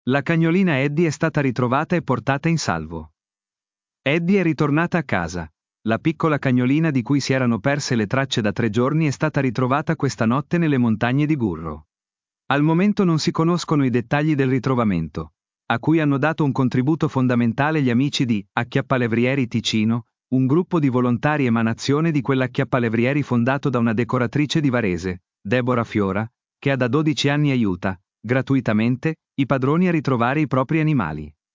La cagnolina Eddie è stata ritrovata e portata in salvo. Eddie è ritornata a casa. La piccola cagnolina di cui si erano perse le tracce da 3 giorni è stata ritrovata questa notte nelle montagne di Gurro. Al momento non si conoscono i dettagli del ritrovamento, a cui hanno dato un contributo fondamentale gli amici di Acchiappalevrieri Ticino, un gruppo di volontari emanazione di quell'Acchiappalevrieri fondato da una decoratrice di Varese, Deborah Fiora, che da 12 anni aiuta, gratuitamente, i padroni a ritrovare i propri animali.